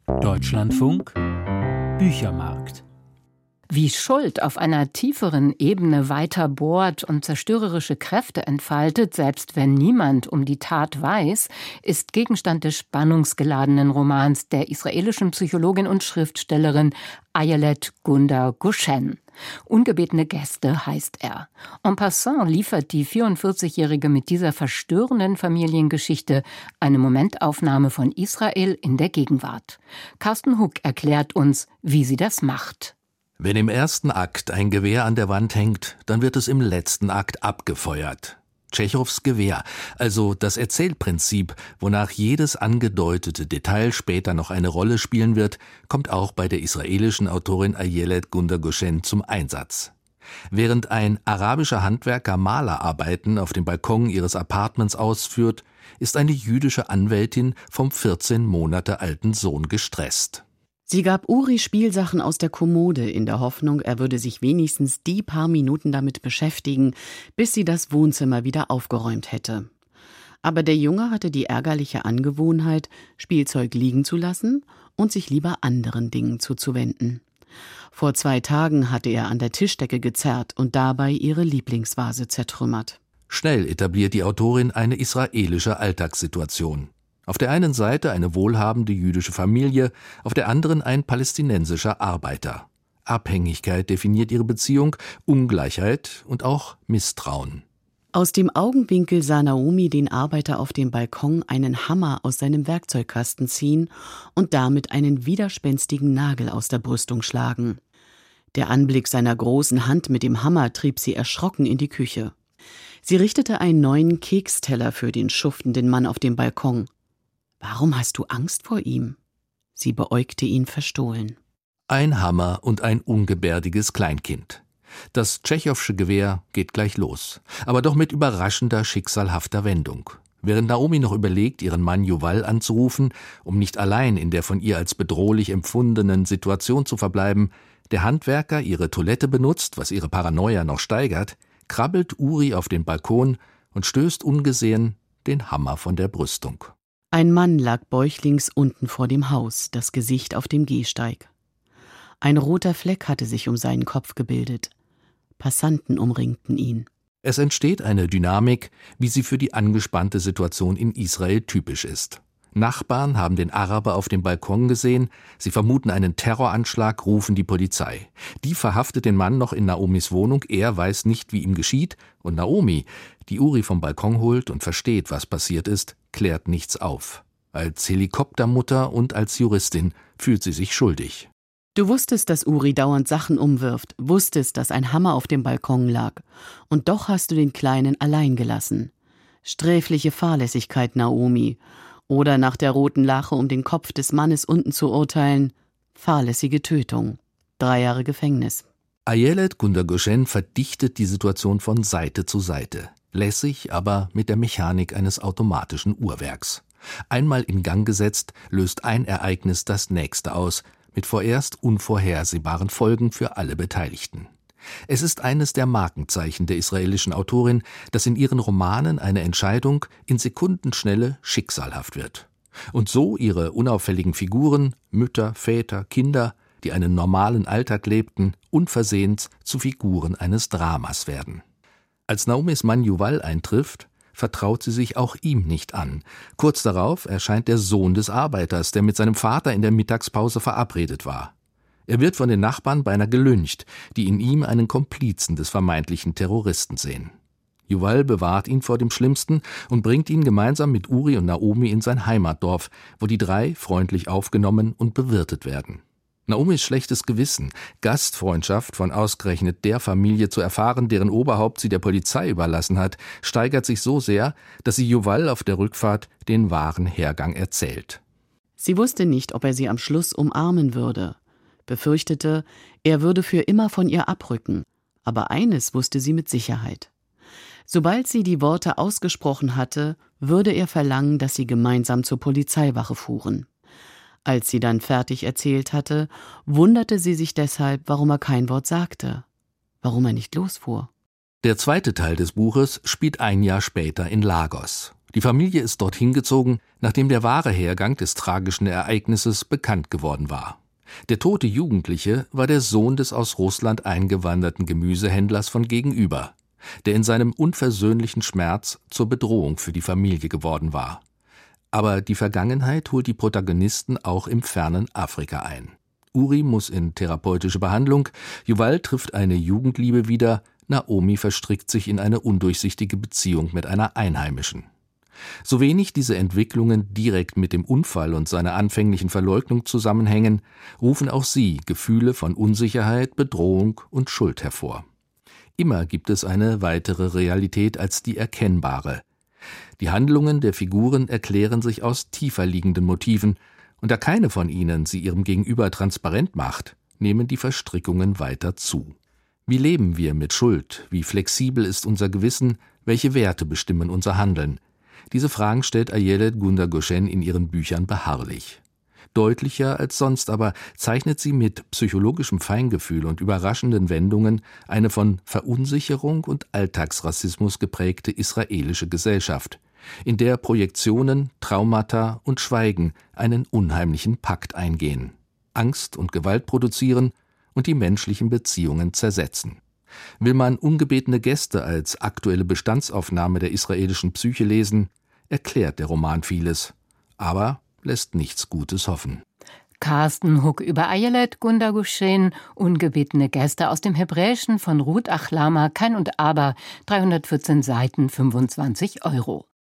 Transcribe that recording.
Deutschlandfunk Büchermarkt. Wie Schuld auf einer tieferen Ebene weiter bohrt und zerstörerische Kräfte entfaltet, selbst wenn niemand um die Tat weiß, ist Gegenstand des spannungsgeladenen Romans der israelischen Psychologin und Schriftstellerin Ayelet Gunda Goshen. Ungebetene Gäste heißt er. En passant liefert die 44-Jährige mit dieser verstörenden Familiengeschichte eine Momentaufnahme von Israel in der Gegenwart. Carsten Huck erklärt uns, wie sie das macht. Wenn im ersten Akt ein Gewehr an der Wand hängt, dann wird es im letzten Akt abgefeuert. Tschechows Gewehr, also das Erzählprinzip, wonach jedes angedeutete Detail später noch eine Rolle spielen wird, kommt auch bei der israelischen Autorin Ayelet Gunda Goshen zum Einsatz. Während ein arabischer Handwerker Malerarbeiten auf dem Balkon ihres Appartements ausführt, ist eine jüdische Anwältin vom 14 Monate alten Sohn gestresst. Sie gab Uri Spielsachen aus der Kommode in der Hoffnung, er würde sich wenigstens die paar Minuten damit beschäftigen, bis sie das Wohnzimmer wieder aufgeräumt hätte. Aber der Junge hatte die ärgerliche Angewohnheit, Spielzeug liegen zu lassen und sich lieber anderen Dingen zuzuwenden. Vor 2 Tagen hatte er an der Tischdecke gezerrt und dabei ihre Lieblingsvase zertrümmert. Schnell etabliert die Autorin eine israelische Alltagssituation. Auf der einen Seite eine wohlhabende jüdische Familie, auf der anderen ein palästinensischer Arbeiter. Abhängigkeit definiert ihre Beziehung, Ungleichheit und auch Misstrauen. Aus dem Augenwinkel sah Naomi den Arbeiter auf dem Balkon einen Hammer aus seinem Werkzeugkasten ziehen und damit einen widerspenstigen Nagel aus der Brüstung schlagen. Der Anblick seiner großen Hand mit dem Hammer trieb sie erschrocken in die Küche. Sie richtete einen neuen Keksteller für den schuftenden Mann auf dem Balkon. »Warum hast du Angst vor ihm?« Sie beäugte ihn verstohlen. Ein Hammer und ein ungebärdiges Kleinkind. Das tschechowsche Gewehr geht gleich los, aber doch mit überraschender, schicksalhafter Wendung. Während Naomi noch überlegt, ihren Mann Yuval anzurufen, um nicht allein in der von ihr als bedrohlich empfundenen Situation zu verbleiben, der Handwerker ihre Toilette benutzt, was ihre Paranoia noch steigert, krabbelt Uri auf den Balkon und stößt ungesehen den Hammer von der Brüstung. Ein Mann lag bäuchlings unten vor dem Haus, das Gesicht auf dem Gehsteig. Ein roter Fleck hatte sich um seinen Kopf gebildet. Passanten umringten ihn. Es entsteht eine Dynamik, wie sie für die angespannte Situation in Israel typisch ist. Nachbarn haben den Araber auf dem Balkon gesehen, sie vermuten einen Terroranschlag, rufen die Polizei. Die verhaftet den Mann noch in Naomis Wohnung, er weiß nicht, wie ihm geschieht, und Naomi, die Uri vom Balkon holt und versteht, was passiert ist, klärt nichts auf. Als Helikoptermutter und als Juristin fühlt sie sich schuldig. Du wusstest, dass Uri dauernd Sachen umwirft, wusstest, dass ein Hammer auf dem Balkon lag. Und doch hast du den Kleinen allein gelassen. Sträfliche Fahrlässigkeit, Naomi. Oder nach der roten Lache, um den Kopf des Mannes unten zu urteilen, fahrlässige Tötung. 3 Jahre Gefängnis. Ayelet Gunda Goshen verdichtet die Situation von Seite zu Seite. Lässig, aber mit der Mechanik eines automatischen Uhrwerks. Einmal in Gang gesetzt, löst ein Ereignis das nächste aus, mit vorerst unvorhersehbaren Folgen für alle Beteiligten. Es ist eines der Markenzeichen der israelischen Autorin, dass in ihren Romanen eine Entscheidung in Sekundenschnelle schicksalhaft wird. Und so ihre unauffälligen Figuren, Mütter, Väter, Kinder, die einen normalen Alltag lebten, unversehens zu Figuren eines Dramas werden. Als Naomis Mann Yuval eintrifft, vertraut sie sich auch ihm nicht an. Kurz darauf erscheint der Sohn des Arbeiters, der mit seinem Vater in der Mittagspause verabredet war. Er wird von den Nachbarn beinahe gelyncht, die in ihm einen Komplizen des vermeintlichen Terroristen sehen. Yuval bewahrt ihn vor dem Schlimmsten und bringt ihn gemeinsam mit Uri und Naomi in sein Heimatdorf, wo die 3 freundlich aufgenommen und bewirtet werden. Naomis schlechtes Gewissen, Gastfreundschaft von ausgerechnet der Familie zu erfahren, deren Oberhaupt sie der Polizei überlassen hat, steigert sich so sehr, dass sie Yuval auf der Rückfahrt den wahren Hergang erzählt. Sie wusste nicht, ob er sie am Schluss umarmen würde. Befürchtete, er würde für immer von ihr abrücken. Aber eines wusste sie mit Sicherheit. Sobald sie die Worte ausgesprochen hatte, würde er verlangen, dass sie gemeinsam zur Polizeiwache fuhren. Als sie dann fertig erzählt hatte, wunderte sie sich deshalb, warum er kein Wort sagte, warum er nicht losfuhr. Der zweite Teil des Buches spielt ein Jahr später in Lagos. Die Familie ist dorthin gezogen, nachdem der wahre Hergang des tragischen Ereignisses bekannt geworden war. Der tote Jugendliche war der Sohn des aus Russland eingewanderten Gemüsehändlers von gegenüber, der in seinem unversöhnlichen Schmerz zur Bedrohung für die Familie geworden war. Aber die Vergangenheit holt die Protagonisten auch im fernen Afrika ein. Uri muss in therapeutische Behandlung, Yuval trifft eine Jugendliebe wieder, Naomi verstrickt sich in eine undurchsichtige Beziehung mit einer Einheimischen. So wenig diese Entwicklungen direkt mit dem Unfall und seiner anfänglichen Verleugnung zusammenhängen, rufen auch sie Gefühle von Unsicherheit, Bedrohung und Schuld hervor. Immer gibt es eine weitere Realität als die erkennbare. Die Handlungen der Figuren erklären sich aus tiefer liegenden Motiven, und da keine von ihnen sie ihrem Gegenüber transparent macht, nehmen die Verstrickungen weiter zu. Wie leben wir mit Schuld? Wie flexibel ist unser Gewissen? Welche Werte bestimmen unser Handeln? Diese Fragen stellt Ayelet Gunda-Goshen in ihren Büchern beharrlich. Deutlicher als sonst aber zeichnet sie mit psychologischem Feingefühl und überraschenden Wendungen eine von Verunsicherung und Alltagsrassismus geprägte israelische Gesellschaft, in der Projektionen, Traumata und Schweigen einen unheimlichen Pakt eingehen, Angst und Gewalt produzieren und die menschlichen Beziehungen zersetzen. Will man ungebetene Gäste als aktuelle Bestandsaufnahme der israelischen Psyche lesen, erklärt der Roman vieles, aber lässt nichts Gutes hoffen. Carsten Huck über Ayelet Gunda-Goshen, ungebetene Gäste aus dem Hebräischen von Ruth Achlama, Kein und Aber, 314 Seiten, 25 €.